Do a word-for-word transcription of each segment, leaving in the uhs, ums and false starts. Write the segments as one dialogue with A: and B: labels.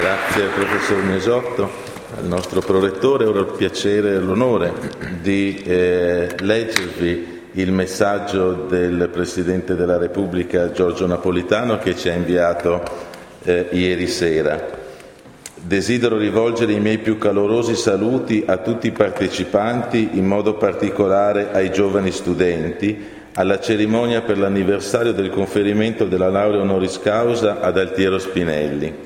A: Grazie al professor Mesotto, al nostro prorettore. Ora ho il piacere e l'onore di eh, leggervi il messaggio del Presidente della Repubblica Giorgio Napolitano che ci ha inviato eh, ieri sera. Desidero rivolgere i miei più calorosi saluti a tutti i partecipanti, in modo particolare ai giovani studenti, alla cerimonia per l'anniversario del conferimento della laurea honoris causa ad Altiero Spinelli.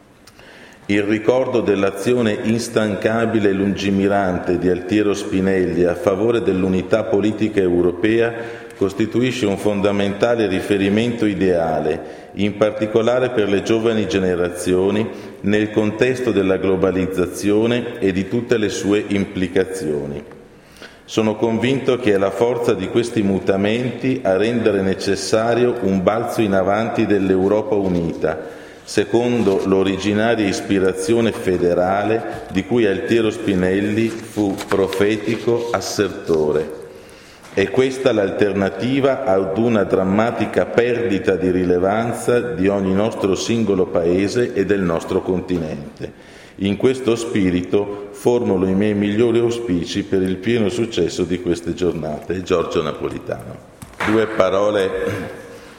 A: Il ricordo dell'azione instancabile e lungimirante di Altiero Spinelli a favore dell'unità politica europea costituisce un fondamentale riferimento ideale, in particolare per le giovani generazioni, nel contesto della globalizzazione e di tutte le sue implicazioni. Sono convinto che è la forza di questi mutamenti a rendere necessario un balzo in avanti dell'Europa unita, secondo l'originaria ispirazione federale di cui Altiero Spinelli fu profetico assertore. È questa l'alternativa ad una drammatica perdita di rilevanza di ogni nostro singolo paese e del nostro continente. In questo spirito formulo i miei migliori auspici per il pieno successo di queste giornate. Giorgio Napolitano. Due parole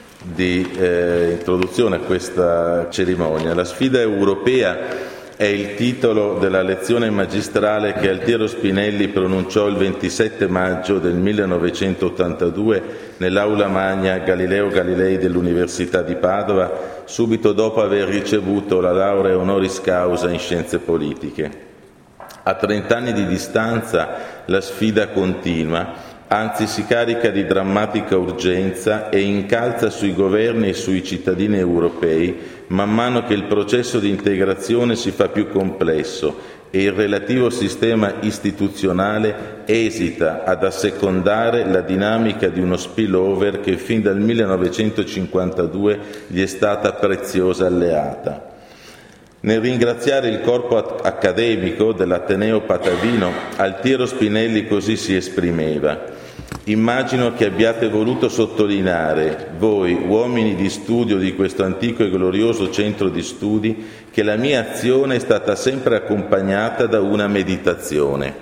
A: di eh, introduzione a questa cerimonia. La sfida europea è il titolo della lezione magistrale che Altiero Spinelli pronunciò il ventisette maggio del millenovecentottantadue nell'Aula Magna Galileo Galilei dell'Università di Padova, subito dopo aver ricevuto la laurea honoris causa in scienze politiche. A trent'anni di distanza la sfida continua, anzi si carica di drammatica urgenza e incalza sui governi e sui cittadini europei man mano che il processo di integrazione si fa più complesso e il relativo sistema istituzionale esita ad assecondare la dinamica di uno spillover che fin dal millenovecentocinquantadue gli è stata preziosa alleata. Nel ringraziare il corpo accademico dell'Ateneo Patavino, Altiero Spinelli così si esprimeva: immagino che abbiate voluto sottolineare, voi uomini di studio di questo antico e glorioso centro di studi, che la mia azione è stata sempre accompagnata da una meditazione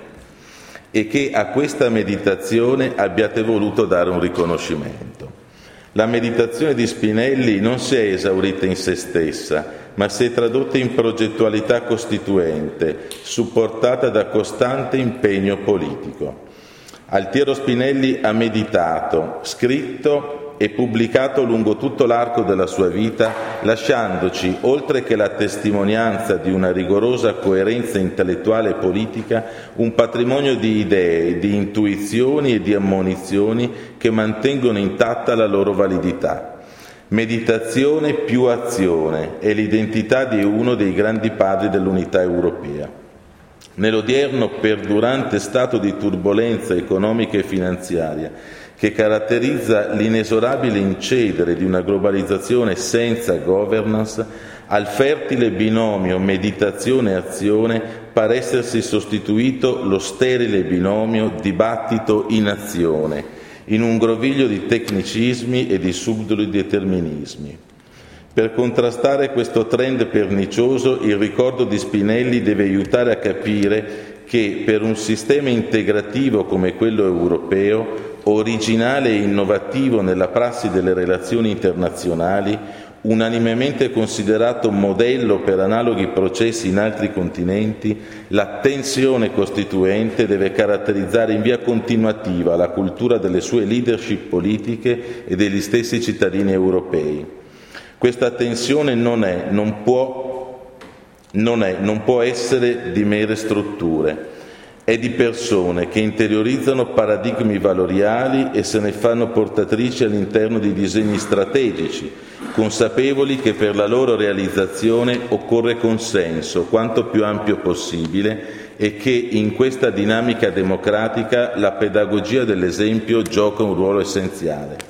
A: e che a questa meditazione abbiate voluto dare un riconoscimento. La meditazione di Spinelli non si è esaurita in se stessa, ma si è tradotta in progettualità costituente, supportata da costante impegno politico. Altiero Spinelli ha meditato, scritto e pubblicato lungo tutto l'arco della sua vita, lasciandoci, oltre che la testimonianza di una rigorosa coerenza intellettuale e politica, un patrimonio di idee, di intuizioni e di ammonizioni che mantengono intatta la loro validità. Meditazione più azione è l'identità di uno dei grandi padri dell'unità europea. Nell'odierno perdurante stato di turbolenza economica e finanziaria che caratterizza l'inesorabile incedere di una globalizzazione senza governance, al fertile binomio meditazione-azione pare essersi sostituito lo sterile binomio dibattito-inazione, in un groviglio di tecnicismi e di subdoli determinismi. Per contrastare questo trend pernicioso, il ricordo di Spinelli deve aiutare a capire che per un sistema integrativo come quello europeo, originale e innovativo nella prassi delle relazioni internazionali, unanimemente considerato modello per analoghi processi in altri continenti, la tensione costituente deve caratterizzare in via continuativa la cultura delle sue leadership politiche e degli stessi cittadini europei. Questa tensione non è, non può, non è, non può essere di mere strutture, è di persone che interiorizzano paradigmi valoriali e se ne fanno portatrici all'interno di disegni strategici, consapevoli che per la loro realizzazione occorre consenso quanto più ampio possibile e che in questa dinamica democratica la pedagogia dell'esempio gioca un ruolo essenziale.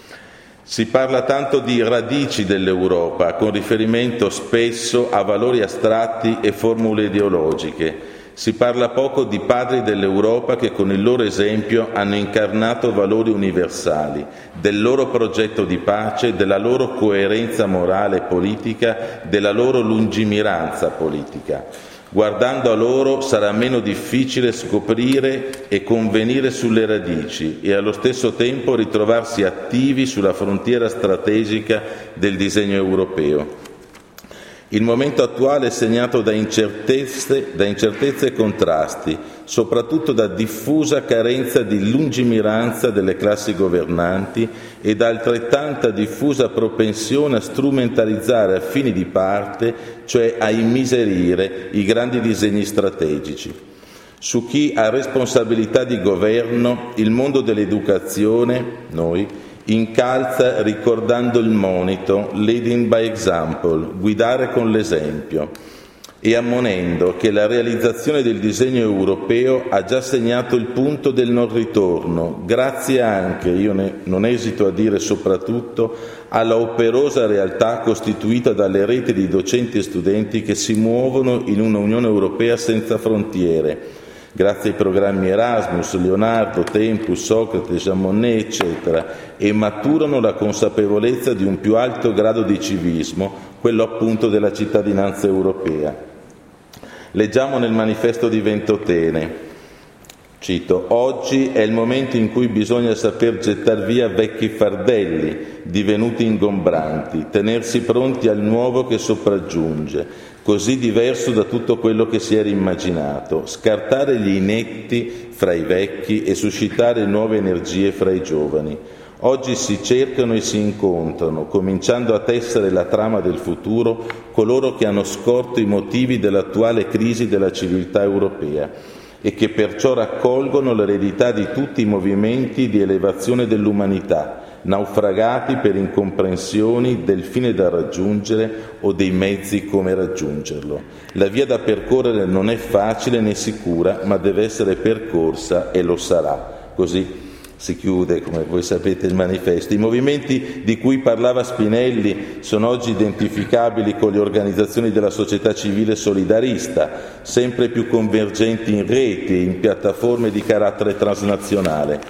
A: Si parla tanto di radici dell'Europa, con riferimento spesso a valori astratti e formule ideologiche. Si parla poco di padri dell'Europa che con il loro esempio hanno incarnato valori universali, del loro progetto di pace, della loro coerenza morale e politica, della loro lungimiranza politica. Guardando a loro sarà meno difficile scoprire e convenire sulle radici e allo stesso tempo ritrovarsi attivi sulla frontiera strategica del disegno europeo. Il momento attuale è segnato da incertezze, da incertezze e contrasti, soprattutto da diffusa carenza di lungimiranza delle classi governanti e da altrettanta diffusa propensione a strumentalizzare a fini di parte, cioè a immiserire i grandi disegni strategici. Su chi ha responsabilità di governo, il mondo dell'educazione, noi, incalza ricordando il monito, leading by example, guidare con l'esempio, e ammonendo che la realizzazione del disegno europeo ha già segnato il punto del non ritorno, grazie anche, io ne, non esito a dire soprattutto, alla operosa realtà costituita dalle reti di docenti e studenti che si muovono in una Unione Europea senza frontiere, grazie ai programmi Erasmus, Leonardo, Tempus, Socrate, Jean Monnet, eccetera, e maturano la consapevolezza di un più alto grado di civismo, quello appunto della cittadinanza europea. Leggiamo nel manifesto di Ventotene, cito, «Oggi è il momento in cui bisogna saper gettar via vecchi fardelli, divenuti ingombranti, tenersi pronti al nuovo che sopraggiunge, così diverso da tutto quello che si era immaginato, scartare gli inetti fra i vecchi e suscitare nuove energie fra i giovani. Oggi si cercano e si incontrano, cominciando a tessere la trama del futuro, coloro che hanno scorto i motivi dell'attuale crisi della civiltà europea e che perciò raccolgono l'eredità di tutti i movimenti di elevazione dell'umanità, naufragati per incomprensioni del fine da raggiungere o dei mezzi come raggiungerlo. La via da percorrere non è facile né sicura, ma deve essere percorsa e lo sarà». Così si chiude, come voi sapete, il manifesto. I movimenti di cui parlava Spinelli sono oggi identificabili con le organizzazioni della società civile solidarista, sempre più convergenti in reti e in piattaforme di carattere transnazionale.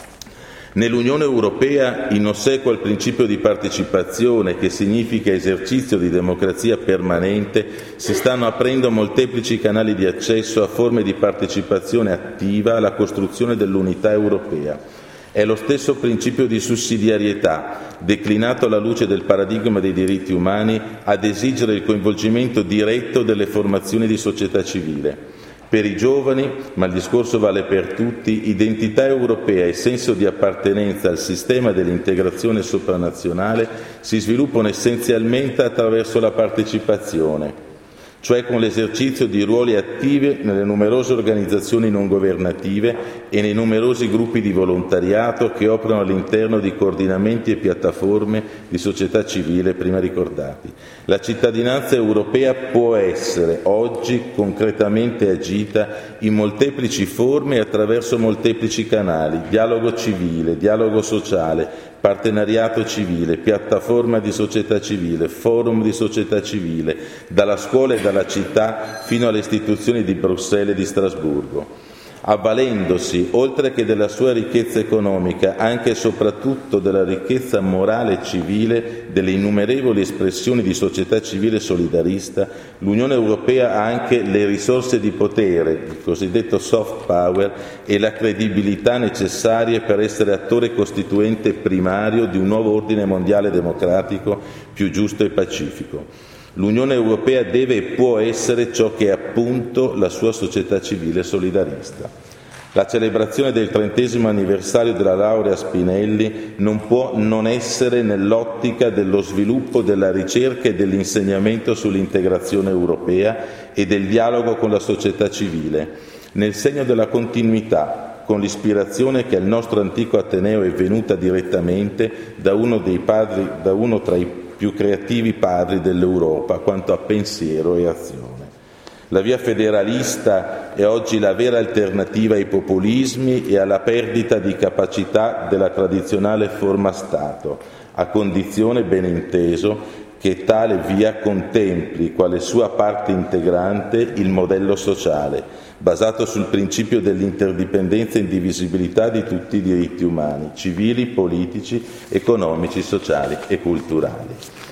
A: Nell'Unione Europea, in ossequio al principio di partecipazione, che significa esercizio di democrazia permanente, si stanno aprendo molteplici canali di accesso a forme di partecipazione attiva alla costruzione dell'unità europea. È lo stesso principio di sussidiarietà, declinato alla luce del paradigma dei diritti umani, ad esigere il coinvolgimento diretto delle formazioni di società civile. Per i giovani, ma il discorso vale per tutti, identità europea e senso di appartenenza al sistema dell'integrazione sopranazionale si sviluppano essenzialmente attraverso la partecipazione, cioè con l'esercizio di ruoli attivi nelle numerose organizzazioni non governative e nei numerosi gruppi di volontariato che operano all'interno di coordinamenti e piattaforme di società civile prima ricordati. La cittadinanza europea può essere oggi concretamente agita in molteplici forme e attraverso molteplici canali: dialogo civile, dialogo sociale, partenariato civile, piattaforma di società civile, forum di società civile, dalla scuola e dalla città fino alle istituzioni di Bruxelles e di Strasburgo, avvalendosi, oltre che della sua ricchezza economica, anche e soprattutto della ricchezza morale e civile delle innumerevoli espressioni di società civile solidarista. L'Unione Europea ha anche le risorse di potere, il cosiddetto soft power, e la credibilità necessarie per essere attore costituente primario di un nuovo ordine mondiale democratico più giusto e pacifico. L'Unione Europea deve e può essere ciò che è appunto la sua società civile solidarista. La celebrazione del trentesimo anniversario della laurea Spinelli non può non essere nell'ottica dello sviluppo della ricerca e dell'insegnamento sull'integrazione europea e del dialogo con la società civile, nel segno della continuità, con l'ispirazione che al nostro antico Ateneo è venuta direttamente da uno dei padri, da uno tra i più creativi padri dell'Europa quanto a pensiero e azione. La via federalista è oggi la vera alternativa ai populismi e alla perdita di capacità della tradizionale forma Stato, a condizione, ben inteso, che tale via contempli quale sua parte integrante il modello sociale, basato sul principio dell'interdipendenza e indivisibilità di tutti i diritti umani, civili, politici, economici, sociali e culturali.